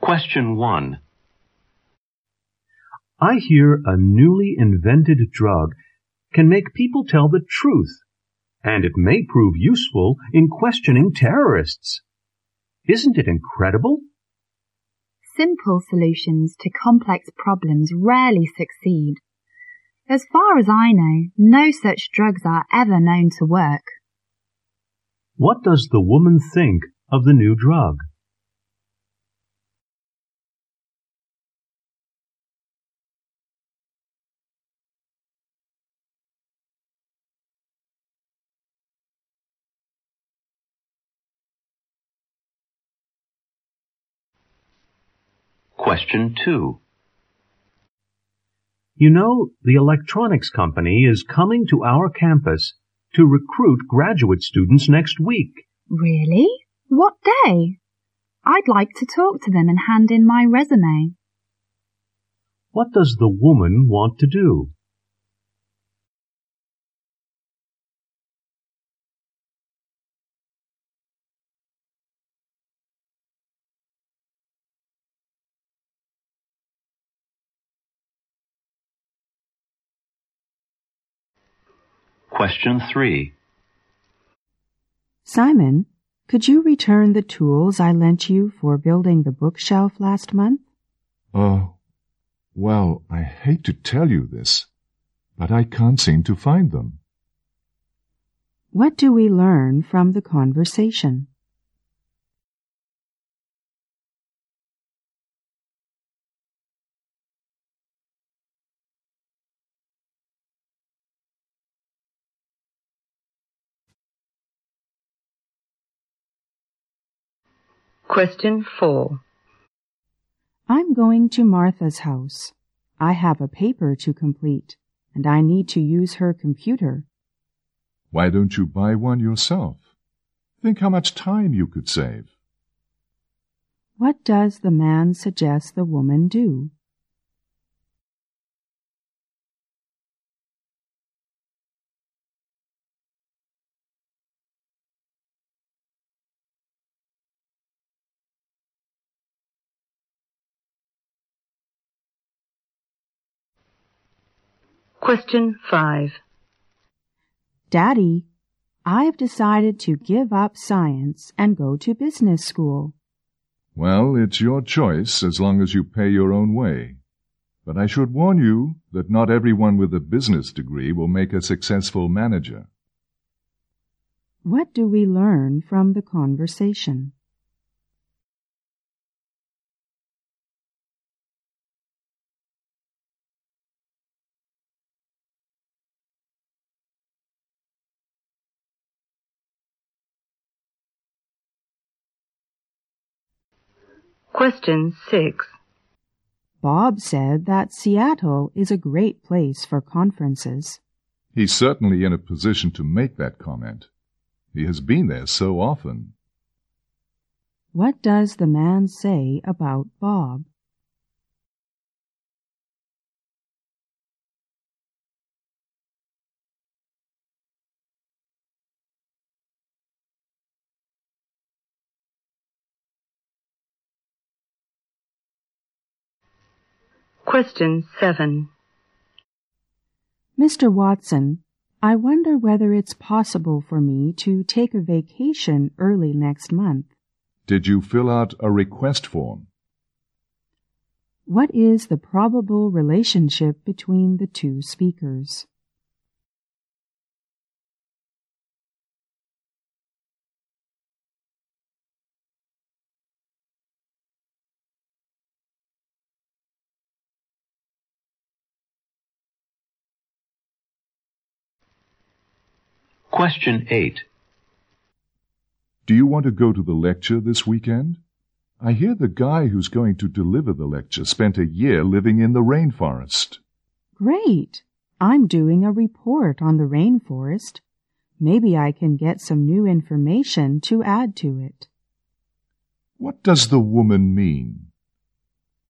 Question 1. I hear a newly invented drug can make people tell the truth, and it may prove useful in questioning terrorists. Isn't it incredible? Simple solutions to complex problems rarely succeed. As far as I know, no such drugs are ever known to work. What does the woman think of the new drug? Question 2. You know, the electronics company is coming to our campus to recruit graduate students next week. Really? What day? I'd like to talk to them and hand in my resume. What does the woman want to do? Question 3. Simon, could you return the tools I lent you for building the bookshelf last month? Well, I hate to tell you this, but I can't seem to find them. What do we learn from the conversation? Question 4. I'm going to Martha's house. I have a paper to complete, and I need to use her computer. Why don't you buy one yourself? Think how much time you could save. What does the man suggest the woman do? Question 5. Daddy, I've decided to give up science and go to business school. Well, it's your choice as long as you pay your own way. But I should warn you that not everyone with a business degree will make a successful manager. What do we learn from the conversation? Question 6. Bob said that Seattle is a great place for conferences. He's certainly in a position to make that comment. He has been there so often. What does the man say about Bob? Question 7. Mr. Watson, I wonder whether it's possible for me to take a vacation early next month. Did you fill out a request form? What is the probable relationship between the two speakers? Question 8. Do you want to go to the lecture this weekend? I hear the guy who's going to deliver the lecture spent a year living in the rainforest. Great! I'm doing a report on the rainforest. Maybe I can get some new information to add to it. What does the woman mean?